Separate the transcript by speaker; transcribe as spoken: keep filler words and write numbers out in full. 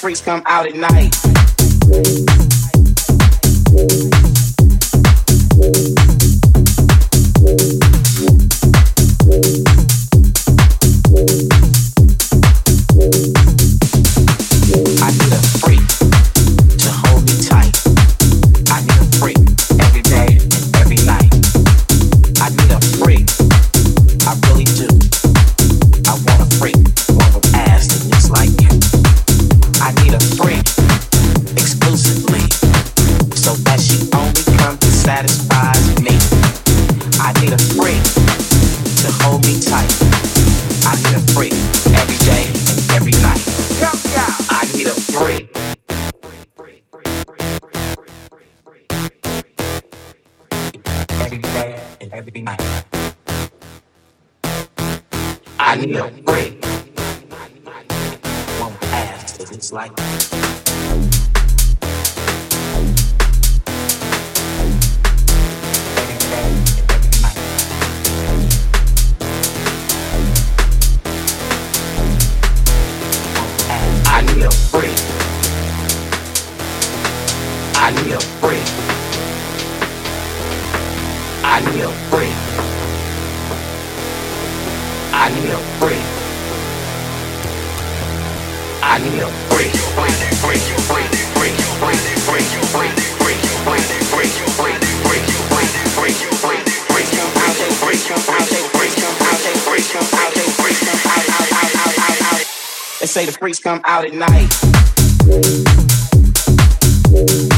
Speaker 1: freaks come out at night. I need a break. Won't ask if it's like I need a break. I need a break. I need a break. I need a break. I need a break. Break, break, break, break, break, break, break, break, break, break, break, break, break, break, break, break, out and break, out and break, out and break, out and break, out, out, out, out, out, out. They say the freaks come out at night.